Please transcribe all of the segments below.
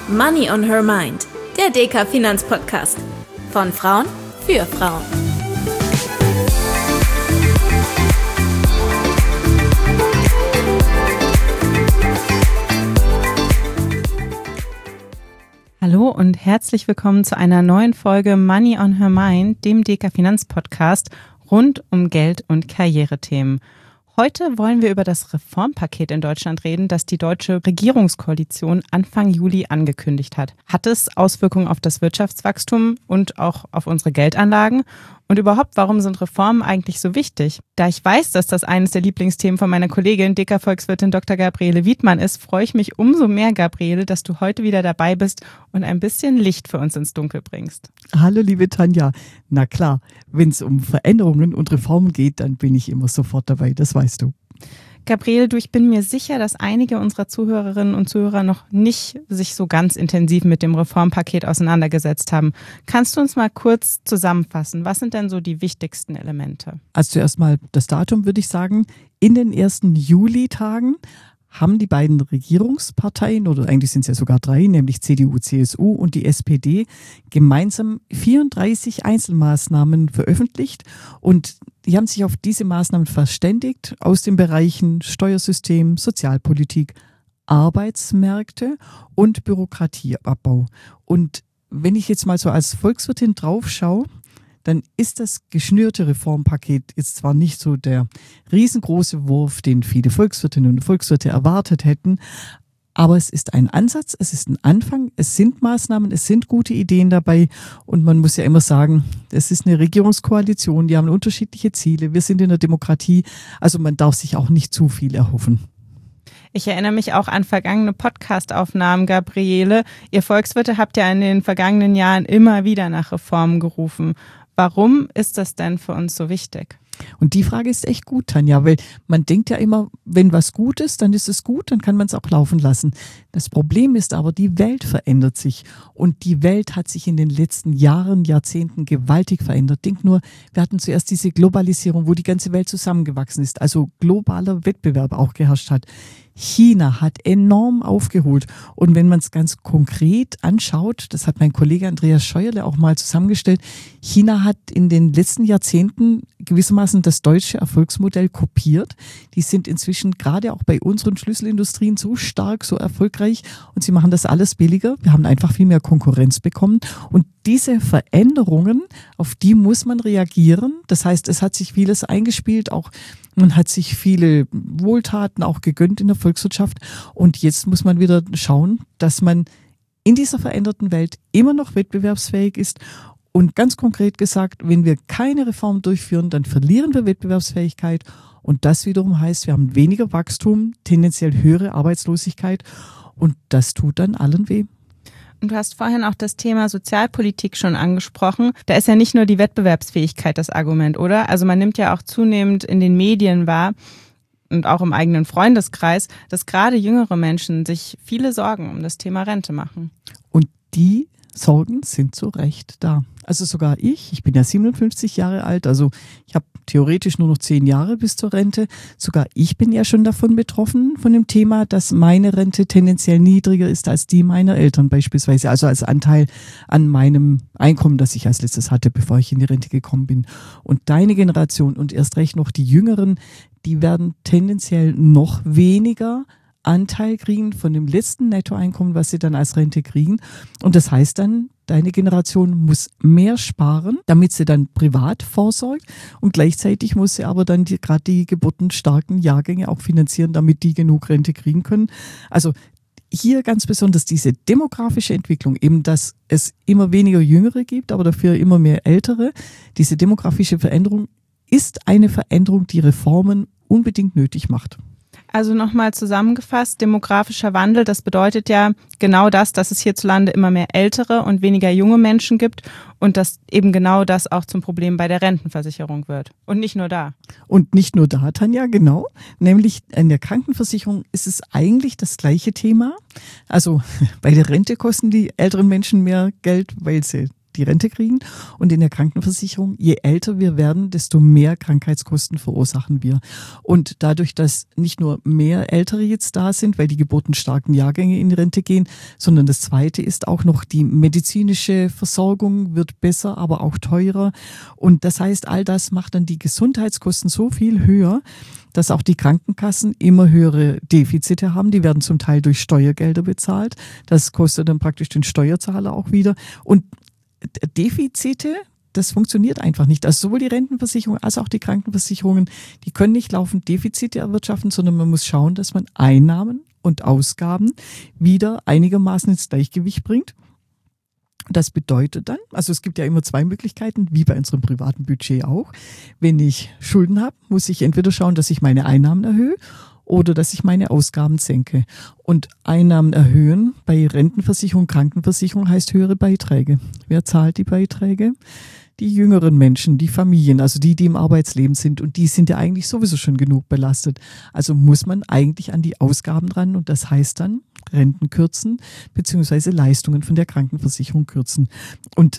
Money on Her Mind, der DK Finanzpodcast. Von Frauen für Frauen. Hallo und herzlich willkommen zu einer neuen Folge Money on Her Mind, dem DK Finanzpodcast rund um Geld- und Karrierethemen. Heute wollen wir über das Reformpaket in Deutschland reden, das die deutsche Regierungskoalition Anfang Juli angekündigt hat. Hat es Auswirkungen auf das Wirtschaftswachstum und auch auf unsere Geldanlagen? Und überhaupt, warum sind Reformen eigentlich so wichtig? Da ich weiß, dass das eines der Lieblingsthemen von meiner Kollegin, DK-Volkswirtin Dr. Gabriele Wiedmann ist, freue ich mich umso mehr, Gabriele, dass du heute wieder dabei bist und ein bisschen Licht für uns ins Dunkel bringst. Hallo liebe Tanja. Na klar, wenn es um Veränderungen und Reformen geht, dann bin ich immer sofort dabei, das weißt du. Gabriele, ich bin mir sicher, dass einige unserer Zuhörerinnen und Zuhörer noch nicht sich so ganz intensiv mit dem Reformpaket auseinandergesetzt haben. Kannst du uns mal kurz zusammenfassen? Was sind denn so die wichtigsten Elemente? Also zuerst mal das Datum, würde ich sagen. In den ersten Juli-Tagen haben die beiden Regierungsparteien, oder eigentlich sind es ja sogar drei, nämlich CDU, CSU und die SPD, gemeinsam 34 Einzelmaßnahmen veröffentlicht. Und die haben sich auf diese Maßnahmen verständigt aus den Bereichen Steuersystem, Sozialpolitik, Arbeitsmärkte und Bürokratieabbau. Und wenn ich jetzt mal so als Volkswirtin drauf schaue, dann ist das geschnürte Reformpaket jetzt zwar nicht so der riesengroße Wurf, den viele Volkswirtinnen und Volkswirte erwartet hätten, aber es ist ein Ansatz, es ist ein Anfang, es sind Maßnahmen, es sind gute Ideen dabei und man muss ja immer sagen, es ist eine Regierungskoalition, die haben unterschiedliche Ziele, wir sind in der Demokratie, also man darf sich auch nicht zu viel erhoffen. Ich erinnere mich auch an vergangene Podcast-Aufnahmen, Gabriele. Ihr Volkswirte habt ja in den vergangenen Jahren immer wieder nach Reformen gerufen. Warum ist das denn für uns so wichtig? Und die Frage ist echt gut, Tanja, weil man denkt ja immer, wenn was gut ist, dann ist es gut, dann kann man es auch laufen lassen. Das Problem ist aber, die Welt verändert sich und die Welt hat sich in den letzten Jahren, Jahrzehnten gewaltig verändert. Denk nur, wir hatten zuerst diese Globalisierung, wo die ganze Welt zusammengewachsen ist, also globaler Wettbewerb auch geherrscht hat. China hat enorm aufgeholt und wenn man es ganz konkret anschaut, das hat mein Kollege Andreas Scheuerle auch mal zusammengestellt, China hat in den letzten Jahrzehnten gewissermaßen das deutsche Erfolgsmodell kopiert. Die sind inzwischen gerade auch bei unseren Schlüsselindustrien so stark, so erfolgreich und sie machen das alles billiger. Wir haben einfach viel mehr Konkurrenz bekommen und diese Veränderungen, auf die muss man reagieren. Das heißt, es hat sich vieles eingespielt, auch man hat sich viele Wohltaten auch gegönnt in der Volkswirtschaft und jetzt muss man wieder schauen, dass man in dieser veränderten Welt immer noch wettbewerbsfähig ist. Und ganz konkret gesagt, wenn wir keine Reform durchführen, dann verlieren wir Wettbewerbsfähigkeit und das wiederum heißt, wir haben weniger Wachstum, tendenziell höhere Arbeitslosigkeit und das tut dann allen weh. Und du hast vorhin auch das Thema Sozialpolitik schon angesprochen. Da ist ja nicht nur die Wettbewerbsfähigkeit das Argument, oder? Also man nimmt ja auch zunehmend in den Medien wahr und auch im eigenen Freundeskreis, dass gerade jüngere Menschen sich viele Sorgen um das Thema Rente machen. Und die Sorgen sind zu Recht da. Also sogar ich bin ja 57 Jahre alt, also ich habe theoretisch nur noch 10 Jahre bis zur Rente. Sogar ich bin ja schon davon betroffen, von dem Thema, dass meine Rente tendenziell niedriger ist als die meiner Eltern beispielsweise. Also als Anteil an meinem Einkommen, das ich als letztes hatte, bevor ich in die Rente gekommen bin. Und deine Generation und erst recht noch die Jüngeren, die werden tendenziell noch weniger Anteil kriegen von dem letzten Nettoeinkommen, was sie dann als Rente kriegen. Und das heißt dann, deine Generation muss mehr sparen, damit sie dann privat vorsorgt. Und gleichzeitig muss sie aber dann gerade die geburtenstarken Jahrgänge auch finanzieren, damit die genug Rente kriegen können. Also hier ganz besonders diese demografische Entwicklung, eben dass es immer weniger Jüngere gibt, aber dafür immer mehr Ältere. Diese demografische Veränderung ist eine Veränderung, die Reformen unbedingt nötig macht. Also nochmal zusammengefasst, demografischer Wandel, das bedeutet ja genau das, dass es hierzulande immer mehr ältere und weniger junge Menschen gibt und dass eben genau das auch zum Problem bei der Rentenversicherung wird. Und nicht nur da. Und nicht nur da, Tanja, genau. Nämlich in der Krankenversicherung ist es eigentlich das gleiche Thema. Also bei der Rente kosten die älteren Menschen mehr Geld, weil sie die Rente kriegen. Und in der Krankenversicherung, je älter wir werden, desto mehr Krankheitskosten verursachen wir. Und dadurch, dass nicht nur mehr Ältere jetzt da sind, weil die geburtenstarken Jahrgänge in die Rente gehen, sondern das Zweite ist auch noch, die medizinische Versorgung wird besser, aber auch teurer. Und das heißt, all das macht dann die Gesundheitskosten so viel höher, dass auch die Krankenkassen immer höhere Defizite haben. Die werden zum Teil durch Steuergelder bezahlt. Das kostet dann praktisch den Steuerzahler auch wieder. Und Defizite, das funktioniert einfach nicht. Also sowohl die Rentenversicherung als auch die Krankenversicherungen, die können nicht laufend Defizite erwirtschaften, sondern man muss schauen, dass man Einnahmen und Ausgaben wieder einigermaßen ins Gleichgewicht bringt. Das bedeutet dann, also es gibt ja immer zwei Möglichkeiten, wie bei unserem privaten Budget auch. Wenn ich Schulden habe, muss ich entweder schauen, dass ich meine Einnahmen erhöhe oder dass ich meine Ausgaben senke. Und Einnahmen erhöhen bei Rentenversicherung, Krankenversicherung heißt höhere Beiträge. Wer zahlt die Beiträge? Die jüngeren Menschen, die Familien, also die im Arbeitsleben sind, und die sind ja eigentlich sowieso schon genug belastet. Also muss man eigentlich an die Ausgaben ran, und das heißt dann Renten kürzen beziehungsweise Leistungen von der Krankenversicherung kürzen. Und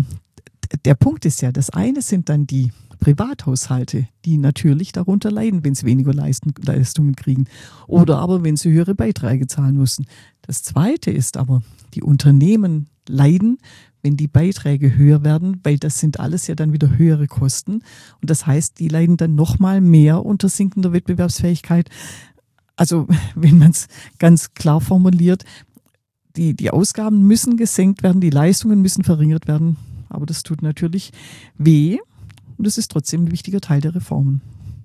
der Punkt ist ja, das eine sind dann die Privathaushalte, die natürlich darunter leiden, wenn sie weniger Leistungen kriegen oder aber wenn sie höhere Beiträge zahlen müssen. Das Zweite ist aber, die Unternehmen leiden, wenn die Beiträge höher werden, weil das sind alles ja dann wieder höhere Kosten. Und das heißt, die leiden dann nochmal mehr unter sinkender Wettbewerbsfähigkeit. Also wenn man es ganz klar formuliert, die Ausgaben müssen gesenkt werden, die Leistungen müssen verringert werden. Aber das tut natürlich weh und es ist trotzdem ein wichtiger Teil der Reformen.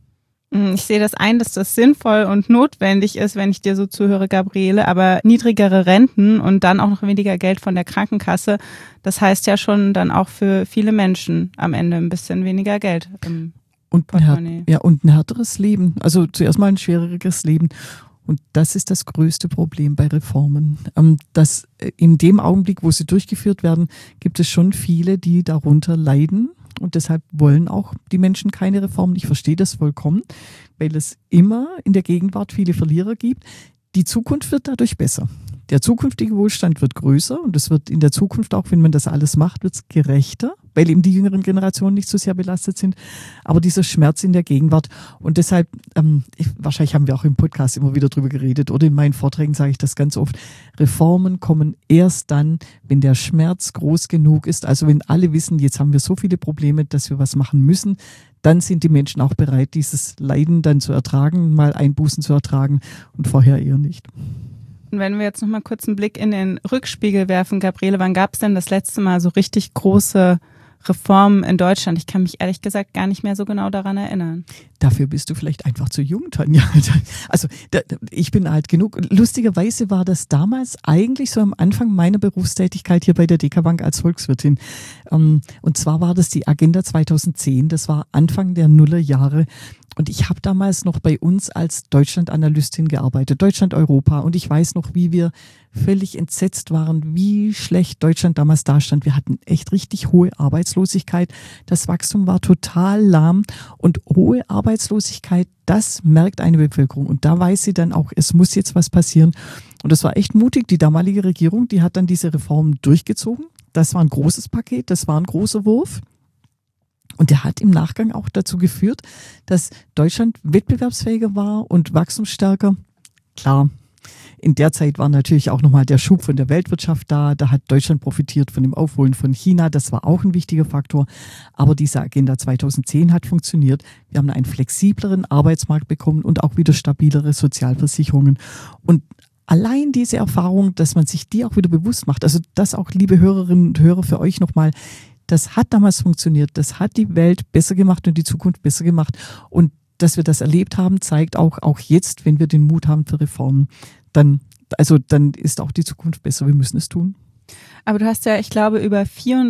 Ich sehe das ein, dass das sinnvoll und notwendig ist, wenn ich dir so zuhöre, Gabriele, aber niedrigere Renten und dann auch noch weniger Geld von der Krankenkasse, das heißt ja schon dann auch für viele Menschen am Ende ein bisschen weniger Geld im Portemonnaie. Und ein härteres Leben, also zuerst mal ein schwereres Leben. Und das ist das größte Problem bei Reformen. Dass in dem Augenblick, wo sie durchgeführt werden, gibt es schon viele, die darunter leiden. Und deshalb wollen auch die Menschen keine Reformen. Ich verstehe das vollkommen, weil es immer in der Gegenwart viele Verlierer gibt. Die Zukunft wird dadurch besser. Der zukünftige Wohlstand wird größer und es wird in der Zukunft auch, wenn man das alles macht, wird es gerechter, weil eben die jüngeren Generationen nicht so sehr belastet sind. Aber dieser Schmerz in der Gegenwart, und deshalb, wahrscheinlich haben wir auch im Podcast immer wieder drüber geredet oder in meinen Vorträgen sage ich das ganz oft, Reformen kommen erst dann, wenn der Schmerz groß genug ist. Also wenn alle wissen, jetzt haben wir so viele Probleme, dass wir was machen müssen, dann sind die Menschen auch bereit, dieses Leiden dann zu ertragen, mal Einbußen zu ertragen und vorher eher nicht. Und wenn wir jetzt noch mal kurz einen Blick in den Rückspiegel werfen, Gabriele, wann gab es denn das letzte Mal so richtig große Reformen in Deutschland? Ich kann mich ehrlich gesagt gar nicht mehr so genau daran erinnern. Dafür bist du vielleicht einfach zu jung, Tanja. Also ich bin alt genug. Lustigerweise war das damals eigentlich so am Anfang meiner Berufstätigkeit hier bei der DK Bank als Volkswirtin. Und zwar war das die Agenda 2010. Das war Anfang der Nullerjahre. Und ich habe damals noch bei uns als Deutschland-Analystin gearbeitet, Deutschland-Europa. Und ich weiß noch, wie wir völlig entsetzt waren, wie schlecht Deutschland damals dastand. Wir hatten echt richtig hohe Arbeitslosigkeit. Das Wachstum war total lahm. Und hohe Arbeitslosigkeit, das merkt eine Bevölkerung. Und da weiß sie dann auch, es muss jetzt was passieren. Und das war echt mutig. Die damalige Regierung, die hat dann diese Reformen durchgezogen. Das war ein großes Paket, das war ein großer Wurf. Und der hat im Nachgang auch dazu geführt, dass Deutschland wettbewerbsfähiger war und wachstumsstärker. Klar, in der Zeit war natürlich auch nochmal der Schub von der Weltwirtschaft da. Da hat Deutschland profitiert von dem Aufholen von China. Das war auch ein wichtiger Faktor. Aber diese Agenda 2010 hat funktioniert. Wir haben einen flexibleren Arbeitsmarkt bekommen und auch wieder stabilere Sozialversicherungen. Und allein diese Erfahrung, dass man sich die auch wieder bewusst macht, also das auch, liebe Hörerinnen und Hörer, für euch nochmal, das hat damals funktioniert, das hat die Welt besser gemacht und die Zukunft besser gemacht. Und dass wir das erlebt haben, zeigt auch jetzt, wenn wir den Mut haben für Reformen, dann ist auch die Zukunft besser. Wir müssen es tun. Aber du hast ja, ich glaube, über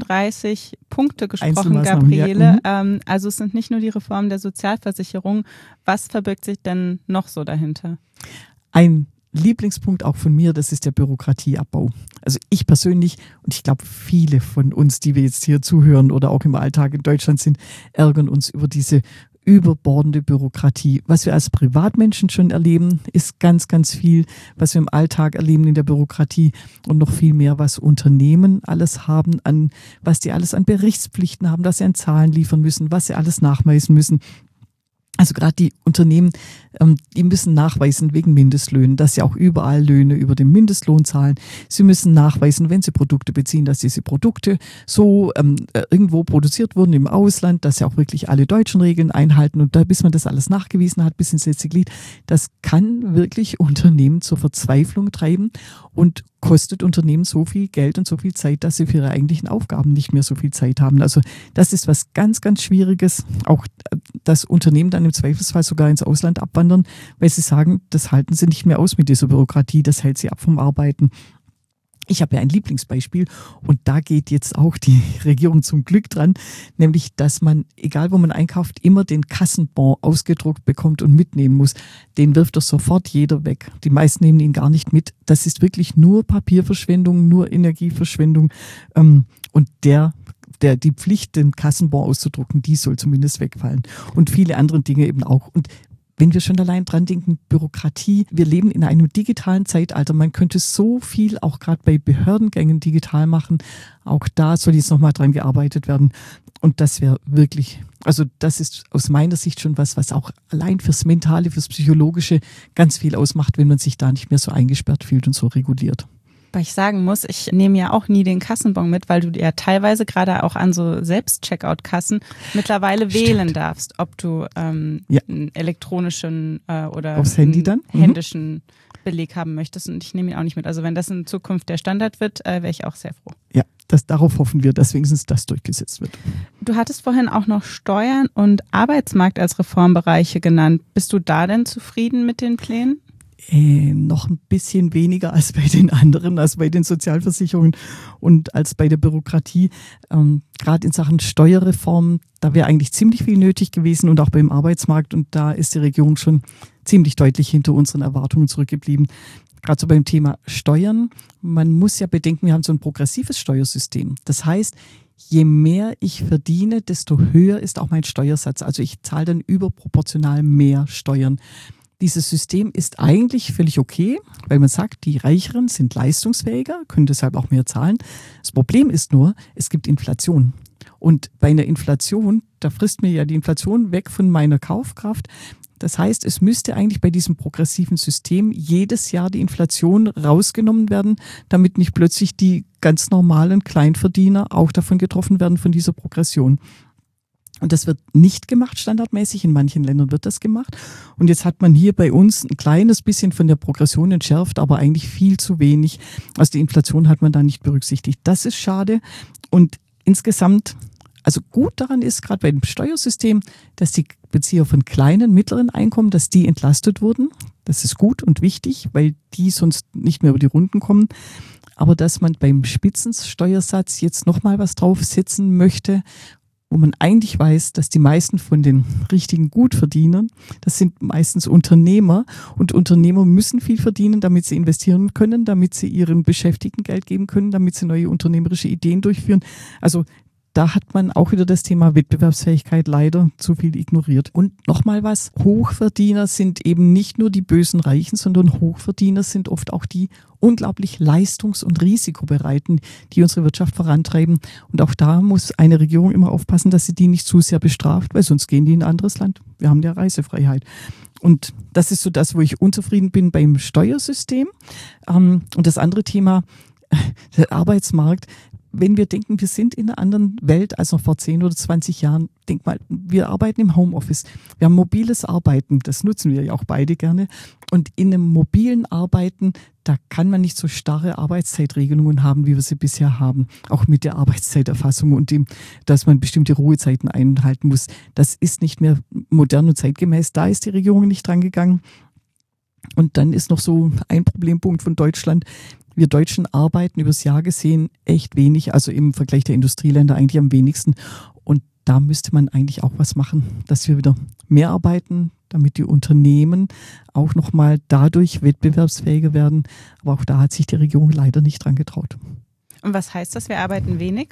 34 Punkte gesprochen, Gabriele. Ja. Also es sind nicht nur die Reformen der Sozialversicherung. Was verbirgt sich denn noch so dahinter? Ein Lieblingspunkt auch von mir, das ist der Bürokratieabbau. Also ich persönlich und ich glaube viele von uns, die wir jetzt hier zuhören oder auch im Alltag in Deutschland sind, ärgern uns über diese überbordende Bürokratie. Was wir als Privatmenschen schon erleben, ist ganz, ganz viel, was wir im Alltag erleben in der Bürokratie und noch viel mehr, was Unternehmen alles haben, was die alles an Berichtspflichten haben, dass sie an Zahlen liefern müssen, was sie alles nachweisen müssen. Also gerade die Unternehmen, die müssen nachweisen wegen Mindestlöhnen, dass sie auch überall Löhne über den Mindestlohn zahlen. Sie müssen nachweisen, wenn sie Produkte beziehen, dass diese Produkte so irgendwo produziert wurden im Ausland, dass sie auch wirklich alle deutschen Regeln einhalten. Und da, bis man das alles nachgewiesen hat, bis ins letzte Glied, das kann wirklich Unternehmen zur Verzweiflung treiben und kostet Unternehmen so viel Geld und so viel Zeit, dass sie für ihre eigentlichen Aufgaben nicht mehr so viel Zeit haben. Also das ist was ganz, ganz Schwieriges. Auch das Unternehmen dann im Zweifelsfall sogar ins Ausland abwandern, weil sie sagen, das halten sie nicht mehr aus mit dieser Bürokratie, das hält sie ab vom Arbeiten. Ich habe ja ein Lieblingsbeispiel und da geht jetzt auch die Regierung zum Glück dran, nämlich, dass man, egal wo man einkauft, immer den Kassenbon ausgedruckt bekommt und mitnehmen muss. Den wirft doch sofort jeder weg. Die meisten nehmen ihn gar nicht mit. Das ist wirklich nur Papierverschwendung, nur Energieverschwendung und die Pflicht, den Kassenbon auszudrucken, die soll zumindest wegfallen. Und viele andere Dinge eben auch. Und wenn wir schon allein dran denken, Bürokratie, wir leben in einem digitalen Zeitalter. Man könnte so viel auch gerade bei Behördengängen digital machen. Auch da soll jetzt nochmal dran gearbeitet werden. Und das wäre wirklich, also das ist aus meiner Sicht schon was auch allein fürs Mentale, fürs Psychologische ganz viel ausmacht, wenn man sich da nicht mehr so eingesperrt fühlt und so reguliert. Weil ich sagen muss, ich nehme ja auch nie den Kassenbon mit, weil du ja teilweise gerade auch an so Selbst-Checkout-Kassen mittlerweile wählen darfst, ob du einen elektronischen oder aufs Handy dann? Händischen Beleg haben möchtest. Und ich nehme ihn auch nicht mit. Also wenn das in Zukunft der Standard wird, wäre ich auch sehr froh. Ja, darauf hoffen wir, dass wenigstens das durchgesetzt wird. Du hattest vorhin auch noch Steuern und Arbeitsmarkt als Reformbereiche genannt. Bist du da denn zufrieden mit den Plänen? Noch ein bisschen weniger als bei den anderen, als bei den Sozialversicherungen und als bei der Bürokratie. Gerade in Sachen Steuerreform, da wäre eigentlich ziemlich viel nötig gewesen und auch beim Arbeitsmarkt. Und da ist die Regierung schon ziemlich deutlich hinter unseren Erwartungen zurückgeblieben. Gerade so beim Thema Steuern. Man muss ja bedenken, wir haben so ein progressives Steuersystem. Das heißt, je mehr ich verdiene, desto höher ist auch mein Steuersatz. Also ich zahle dann überproportional mehr Steuern. Dieses System ist eigentlich völlig okay, weil man sagt, die Reicheren sind leistungsfähiger, können deshalb auch mehr zahlen. Das Problem ist nur, es gibt Inflation. Und bei einer Inflation, da frisst mir ja die Inflation weg von meiner Kaufkraft. Das heißt, es müsste eigentlich bei diesem progressiven System jedes Jahr die Inflation rausgenommen werden, damit nicht plötzlich die ganz normalen Kleinverdiener auch davon getroffen werden von dieser Progression. Und das wird nicht gemacht standardmäßig, in manchen Ländern wird das gemacht. Und jetzt hat man hier bei uns ein kleines bisschen von der Progression entschärft, aber eigentlich viel zu wenig. Also die Inflation hat man da nicht berücksichtigt. Das ist schade. Und insgesamt, also gut daran ist, gerade bei dem Steuersystem, dass die Bezieher von kleinen, mittleren Einkommen, dass die entlastet wurden. Das ist gut und wichtig, weil die sonst nicht mehr über die Runden kommen. Aber dass man beim Spitzensteuersatz jetzt nochmal was draufsetzen möchte, wo man eigentlich weiß, dass die meisten von den richtigen Gutverdienern, das sind meistens Unternehmer und Unternehmer müssen viel verdienen, damit sie investieren können, damit sie ihren Beschäftigten Geld geben können, damit sie neue unternehmerische Ideen durchführen. Also da hat man auch wieder das Thema Wettbewerbsfähigkeit leider zu viel ignoriert. Und nochmal was, Hochverdiener sind eben nicht nur die bösen Reichen, sondern Hochverdiener sind oft auch die unglaublich leistungs- und risikobereiten, die unsere Wirtschaft vorantreiben. Und auch da muss eine Regierung immer aufpassen, dass sie die nicht zu sehr bestraft, weil sonst gehen die in ein anderes Land. Wir haben ja Reisefreiheit. Und das ist so das, wo ich unzufrieden bin beim Steuersystem. Und das andere Thema, der Arbeitsmarkt. Wenn wir denken, wir sind in einer anderen Welt als noch vor 10 oder 20 Jahren, denk mal, wir arbeiten im Homeoffice. Wir haben mobiles Arbeiten, das nutzen wir ja auch beide gerne. Und in einem mobilen Arbeiten, da kann man nicht so starre Arbeitszeitregelungen haben, wie wir sie bisher haben. Auch mit der Arbeitszeiterfassung und dem, dass man bestimmte Ruhezeiten einhalten muss. Das ist nicht mehr modern und zeitgemäß. Da ist die Regierung nicht dran gegangen. Und dann ist noch so ein Problempunkt von Deutschland. Wir Deutschen arbeiten übers Jahr gesehen echt wenig, also im Vergleich der Industrieländer eigentlich am wenigsten. Und da müsste man eigentlich auch was machen, dass wir wieder mehr arbeiten, damit die Unternehmen auch nochmal dadurch wettbewerbsfähiger werden. Aber auch da hat sich die Regierung leider nicht dran getraut. Und was heißt das? Wir arbeiten wenig?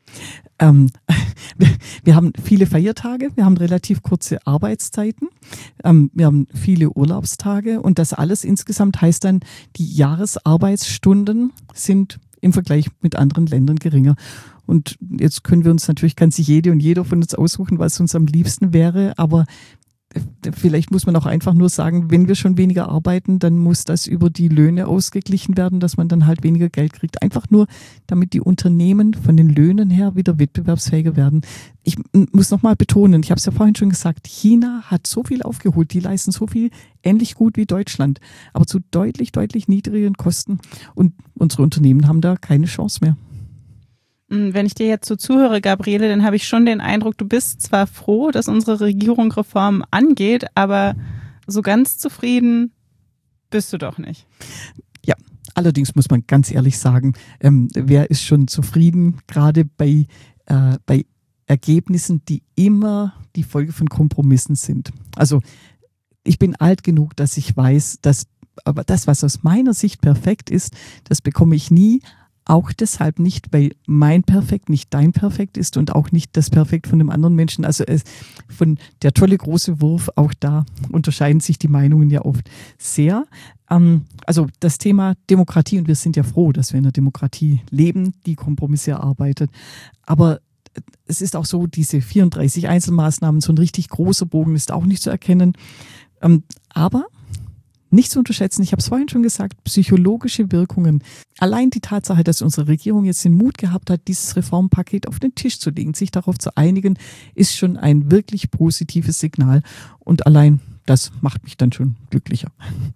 Wir haben viele Feiertage, wir haben relativ kurze Arbeitszeiten, wir haben viele Urlaubstage und das alles insgesamt heißt dann, die Jahresarbeitsstunden sind im Vergleich mit anderen Ländern geringer. Und jetzt können wir uns natürlich, kann sich jede und jeder von uns aussuchen, was uns am liebsten wäre, aber vielleicht muss man auch einfach nur sagen, wenn wir schon weniger arbeiten, dann muss das über die Löhne ausgeglichen werden, dass man dann halt weniger Geld kriegt. Einfach nur, damit die Unternehmen von den Löhnen her wieder wettbewerbsfähiger werden. Ich muss nochmal betonen, ich habe es ja vorhin schon gesagt, China hat so viel aufgeholt, die leisten so viel ähnlich gut wie Deutschland, aber zu deutlich, deutlich niedrigeren Kosten und unsere Unternehmen haben da keine Chance mehr. Wenn ich dir jetzt so zuhöre, Gabriele, dann habe ich schon den Eindruck, du bist zwar froh, dass unsere Regierung Reformen angeht, aber so ganz zufrieden bist du doch nicht. Ja, allerdings muss man ganz ehrlich sagen, wer ist schon zufrieden, gerade bei Ergebnissen, die immer die Folge von Kompromissen sind. Also ich bin alt genug, dass ich weiß, aber das, was aus meiner Sicht perfekt ist, das bekomme ich nie. Auch deshalb nicht, weil mein Perfekt nicht dein Perfekt ist und auch nicht das Perfekt von einem anderen Menschen. Also von der tolle große Wurf, auch da unterscheiden sich die Meinungen ja oft sehr. Also das Thema Demokratie, und wir sind ja froh, dass wir in einer Demokratie leben, die Kompromisse erarbeitet. Aber es ist auch so, diese 34 Einzelmaßnahmen, so ein richtig großer Bogen ist auch nicht zu erkennen. Aber nicht zu unterschätzen, ich habe es vorhin schon gesagt, psychologische Wirkungen. Allein die Tatsache, dass unsere Regierung jetzt den Mut gehabt hat, dieses Reformpaket auf den Tisch zu legen, sich darauf zu einigen, ist schon ein wirklich positives Signal. Und allein das macht mich dann schon glücklicher.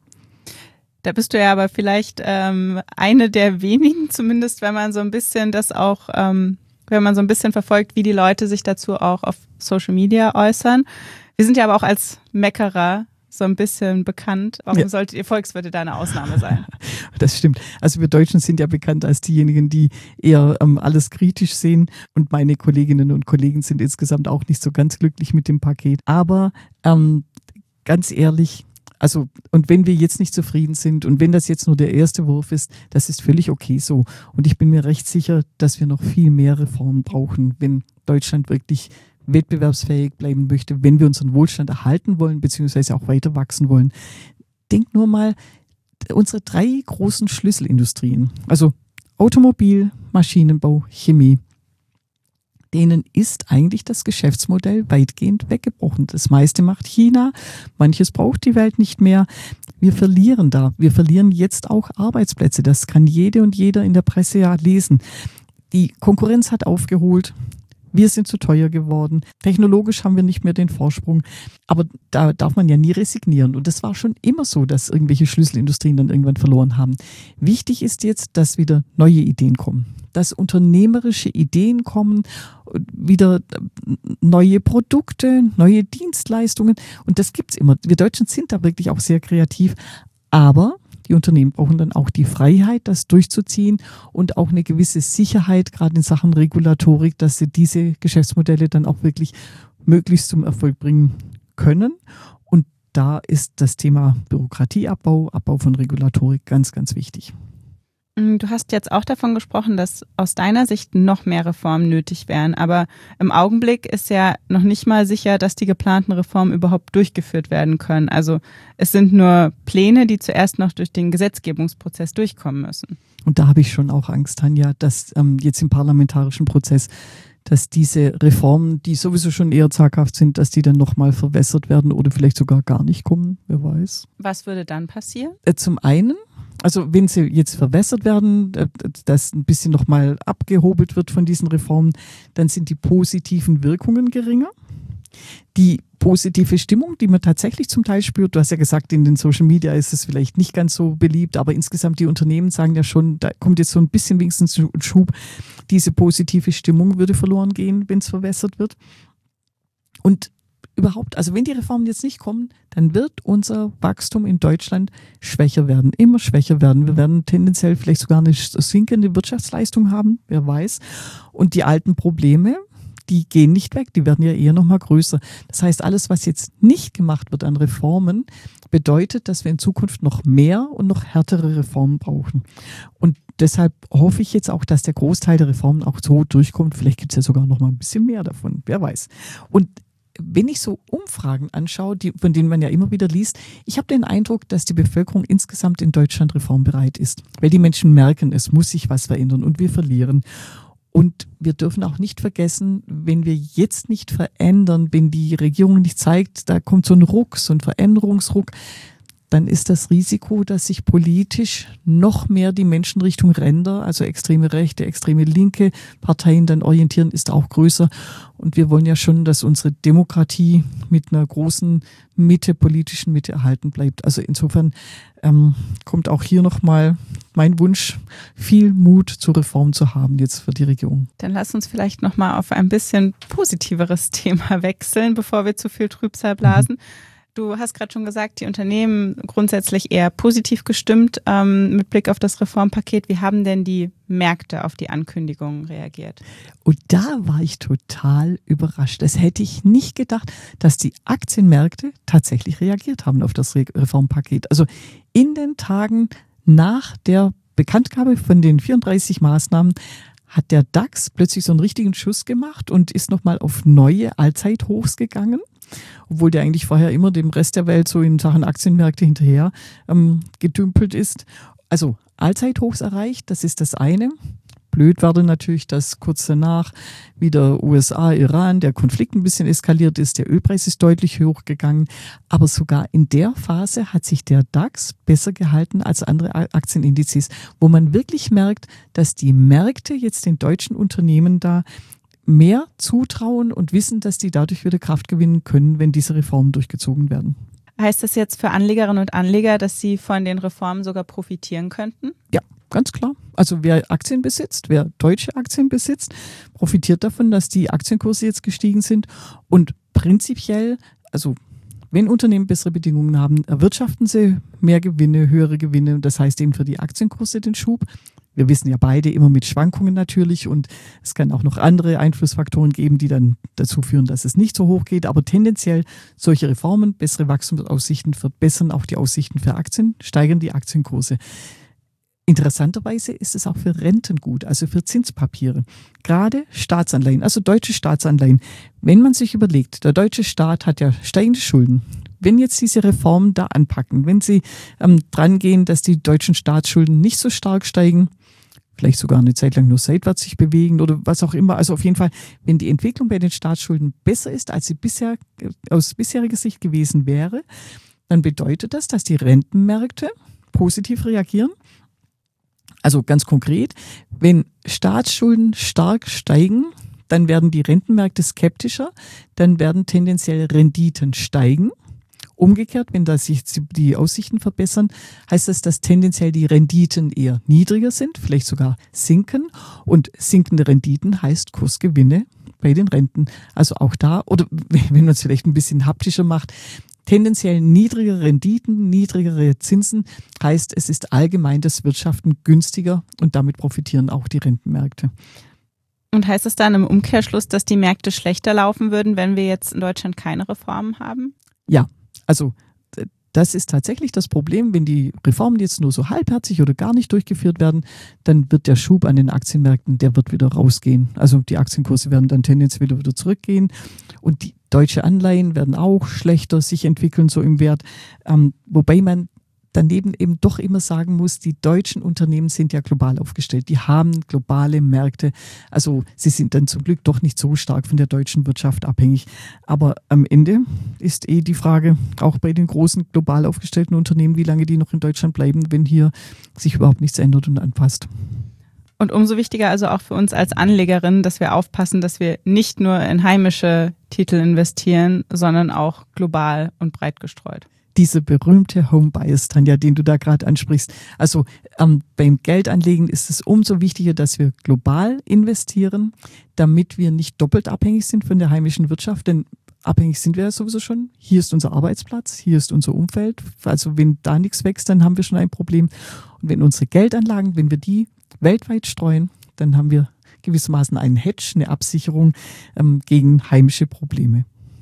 Da bist du ja aber vielleicht eine der wenigen, zumindest wenn man so ein bisschen das auch, wenn man so ein bisschen verfolgt, wie die Leute sich dazu auch auf Social Media äußern. Wir sind ja aber auch als Meckerer so ein bisschen bekannt. Warum solltet ihr Volkswirte da eine Ausnahme sein? Das stimmt. Also wir Deutschen sind ja bekannt als diejenigen, die eher alles kritisch sehen. Und meine Kolleginnen und Kollegen sind insgesamt auch nicht so ganz glücklich mit dem Paket. Aber ganz ehrlich, also und wenn wir jetzt nicht zufrieden sind und wenn das jetzt nur der erste Wurf ist, das ist völlig okay so. Und ich bin mir recht sicher, dass wir noch viel mehr Reformen brauchen, wenn Deutschland wirklich wettbewerbsfähig bleiben möchte, wenn wir unseren Wohlstand erhalten wollen, beziehungsweise auch weiter wachsen wollen. Denk nur mal, unsere 3 großen Schlüsselindustrien, also Automobil, Maschinenbau, Chemie, denen ist eigentlich das Geschäftsmodell weitgehend weggebrochen. Das meiste macht China, manches braucht die Welt nicht mehr. Wir verlieren da. Wir verlieren jetzt auch Arbeitsplätze. Das kann jede und jeder in der Presse ja lesen. Die Konkurrenz hat aufgeholt. Wir sind zu teuer geworden. Technologisch haben wir nicht mehr den Vorsprung. Aber da darf man ja nie resignieren. Und das war schon immer so, dass irgendwelche Schlüsselindustrien dann irgendwann verloren haben. Wichtig ist jetzt, dass wieder neue Ideen kommen. Dass unternehmerische Ideen kommen, wieder neue Produkte, neue Dienstleistungen. Und das gibt's immer. Wir Deutschen sind da wirklich auch sehr kreativ. Aber die Unternehmen brauchen dann auch die Freiheit, das durchzuziehen und auch eine gewisse Sicherheit, gerade in Sachen Regulatorik, dass sie diese Geschäftsmodelle dann auch wirklich möglichst zum Erfolg bringen können. Und da ist das Thema Bürokratieabbau, Abbau von Regulatorik ganz, ganz wichtig. Du hast jetzt auch davon gesprochen, dass aus deiner Sicht noch mehr Reformen nötig wären. Aber im Augenblick ist ja noch nicht mal sicher, dass die geplanten Reformen überhaupt durchgeführt werden können. Also es sind nur Pläne, die zuerst noch durch den Gesetzgebungsprozess durchkommen müssen. Und da habe ich schon auch Angst, Tanja, dass jetzt im parlamentarischen Prozess, dass diese Reformen, die sowieso schon eher zaghaft sind, dass die dann nochmal verwässert werden oder vielleicht sogar gar nicht kommen, wer weiß. Was würde dann passieren? Zum einen, also wenn sie jetzt verwässert werden, dass ein bisschen nochmal abgehobelt wird von diesen Reformen, dann sind die positiven Wirkungen geringer. Die positive Stimmung, die man tatsächlich zum Teil spürt, du hast ja gesagt, in den Social Media ist es vielleicht nicht ganz so beliebt, aber insgesamt die Unternehmen sagen ja schon, da kommt jetzt so ein bisschen wenigstens ein Schub. Diese positive Stimmung würde verloren gehen, wenn es verwässert wird. Und überhaupt, also wenn die Reformen jetzt nicht kommen, dann wird unser Wachstum in Deutschland schwächer werden, immer schwächer werden. Wir werden tendenziell vielleicht sogar eine sinkende Wirtschaftsleistung haben, wer weiß. Und die alten Probleme, die gehen nicht weg, die werden ja eher noch mal größer. Das heißt, alles, was jetzt nicht gemacht wird an Reformen, bedeutet, dass wir in Zukunft noch mehr und noch härtere Reformen brauchen. Und deshalb hoffe ich jetzt auch, dass der Großteil der Reformen auch so durchkommt. Vielleicht gibt es ja sogar noch mal ein bisschen mehr davon, wer weiß. Und wenn ich so Umfragen anschaue, von denen man ja immer wieder liest, ich habe den Eindruck, dass die Bevölkerung insgesamt in Deutschland reformbereit ist. Weil die Menschen merken, es muss sich was verändern und wir verlieren. Und wir dürfen auch nicht vergessen, wenn wir jetzt nicht verändern, wenn die Regierung nicht zeigt, da kommt so ein Ruck, so ein Veränderungsruck, dann ist das Risiko, dass sich politisch noch mehr die Menschen Richtung Ränder, also extreme rechte, extreme linke Parteien dann orientieren, ist auch größer. Und wir wollen ja schon, dass unsere Demokratie mit einer großen Mitte, politischen Mitte erhalten bleibt. Also insofern kommt auch hier nochmal mein Wunsch, viel Mut zur Reform zu haben jetzt für die Regierung. Dann lass uns vielleicht nochmal auf ein bisschen positiveres Thema wechseln, bevor wir zu viel Trübsal blasen. Du hast gerade schon gesagt, die Unternehmen grundsätzlich eher positiv gestimmt mit Blick auf das Reformpaket. Wie haben denn die Märkte auf die Ankündigungen reagiert? Und da war ich total überrascht. Das hätte ich nicht gedacht, dass die Aktienmärkte tatsächlich reagiert haben auf das Reformpaket. Also in den Tagen nach der Bekanntgabe von den 34 Maßnahmen hat der DAX plötzlich so einen richtigen Schuss gemacht und ist nochmal auf neue Allzeithochs gegangen. Obwohl der eigentlich vorher immer dem Rest der Welt so in Sachen Aktienmärkte hinterher gedümpelt ist. Also Allzeithochs erreicht, das ist das eine. Blöd war dann natürlich, dass kurz danach wieder USA, Iran, der Konflikt ein bisschen eskaliert ist, der Ölpreis ist deutlich hochgegangen. Aber sogar in der Phase hat sich der DAX besser gehalten als andere Aktienindizes, wo man wirklich merkt, dass die Märkte jetzt den deutschen Unternehmen da mehr zutrauen und wissen, dass die dadurch wieder Kraft gewinnen können, wenn diese Reformen durchgezogen werden. Heißt das jetzt für Anlegerinnen und Anleger, dass sie von den Reformen sogar profitieren könnten? Ja, ganz klar. Also wer Aktien besitzt, wer deutsche Aktien besitzt, profitiert davon, dass die Aktienkurse jetzt gestiegen sind. Und prinzipiell, also wenn Unternehmen bessere Bedingungen haben, erwirtschaften sie mehr Gewinne, höhere Gewinne. Das heißt eben für die Aktienkurse den Schub. Wir wissen ja beide immer mit Schwankungen natürlich und es kann auch noch andere Einflussfaktoren geben, die dann dazu führen, dass es nicht so hoch geht. Aber tendenziell solche Reformen, bessere Wachstumsaussichten verbessern auch die Aussichten für Aktien, steigern die Aktienkurse. Interessanterweise ist es auch für Renten gut, also für Zinspapiere. Gerade Staatsanleihen, also deutsche Staatsanleihen. Wenn man sich überlegt, der deutsche Staat hat ja steigende Schulden. Wenn jetzt diese Reformen da anpacken, wenn sie dran gehen, dass die deutschen Staatsschulden nicht so stark steigen, vielleicht sogar eine Zeit lang nur seitwärts sich bewegen oder was auch immer. Also auf jeden Fall, wenn die Entwicklung bei den Staatsschulden besser ist, als sie bisher aus bisheriger Sicht gewesen wäre, dann bedeutet das, dass die Rentenmärkte positiv reagieren. Also ganz konkret, wenn Staatsschulden stark steigen, dann werden die Rentenmärkte skeptischer, dann werden tendenziell Renditen steigen. Umgekehrt, wenn da sich die Aussichten verbessern, heißt das, dass tendenziell die Renditen eher niedriger sind, vielleicht sogar sinken. Und sinkende Renditen heißt Kursgewinne bei den Renten. Also auch da, oder wenn man es vielleicht ein bisschen haptischer macht, tendenziell niedrigere Renditen, niedrigere Zinsen heißt, es ist allgemein das Wirtschaften günstiger und damit profitieren auch die Rentenmärkte. Und heißt es dann im Umkehrschluss, dass die Märkte schlechter laufen würden, wenn wir jetzt in Deutschland keine Reformen haben? Ja, also das ist tatsächlich das Problem. Wenn die Reformen jetzt nur so halbherzig oder gar nicht durchgeführt werden, dann wird der Schub an den Aktienmärkten, der wird wieder rausgehen. Also die Aktienkurse werden dann tendenziell wieder zurückgehen und die deutsche Anleihen werden auch schlechter sich entwickeln, so im Wert. Wobei man daneben eben doch immer sagen muss, die deutschen Unternehmen sind ja global aufgestellt. Die haben globale Märkte. Also sie sind dann zum Glück doch nicht so stark von der deutschen Wirtschaft abhängig. Aber am Ende ist die Frage, auch bei den großen global aufgestellten Unternehmen, wie lange die noch in Deutschland bleiben, wenn hier sich überhaupt nichts ändert und anpasst. Und umso wichtiger also auch für uns als Anlegerin, dass wir aufpassen, dass wir nicht nur in heimische Titel investieren, sondern auch global und breit gestreut. Diese berühmte Home Bias, Tanja, den du da gerade ansprichst. Also beim Geldanlegen ist es umso wichtiger, dass wir global investieren, damit wir nicht doppelt abhängig sind von der heimischen Wirtschaft. Denn abhängig sind wir ja sowieso schon. Hier ist unser Arbeitsplatz, hier ist unser Umfeld. Also wenn da nichts wächst, dann haben wir schon ein Problem. Und wenn unsere Geldanlagen, wenn wir die weltweit streuen, dann haben wir gewissermaßen einen Hedge, eine Absicherung gegen heimische Probleme.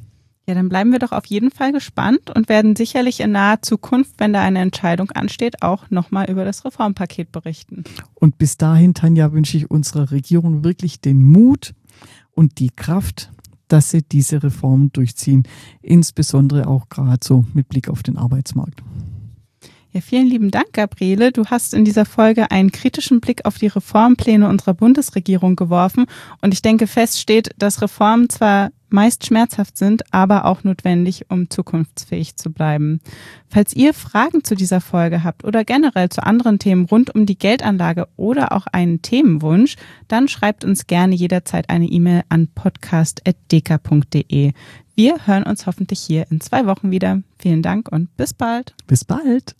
Ja, dann bleiben wir doch auf jeden Fall gespannt und werden sicherlich in naher Zukunft, wenn da eine Entscheidung ansteht, auch nochmal über das Reformpaket berichten. Und bis dahin, Tanja, wünsche ich unserer Regierung wirklich den Mut und die Kraft, dass sie diese Reformen durchziehen, insbesondere auch gerade so mit Blick auf den Arbeitsmarkt. Ja, vielen lieben Dank, Gabriele. Du hast in dieser Folge einen kritischen Blick auf die Reformpläne unserer Bundesregierung geworfen und ich denke, fest steht, dass Reformen zwar meist schmerzhaft sind, aber auch notwendig, um zukunftsfähig zu bleiben. Falls ihr Fragen zu dieser Folge habt oder generell zu anderen Themen rund um die Geldanlage oder auch einen Themenwunsch, dann schreibt uns gerne jederzeit eine E-Mail an podcast@deka.de. Wir hören uns hoffentlich hier in 2 Wochen wieder. Vielen Dank und bis bald. Bis bald.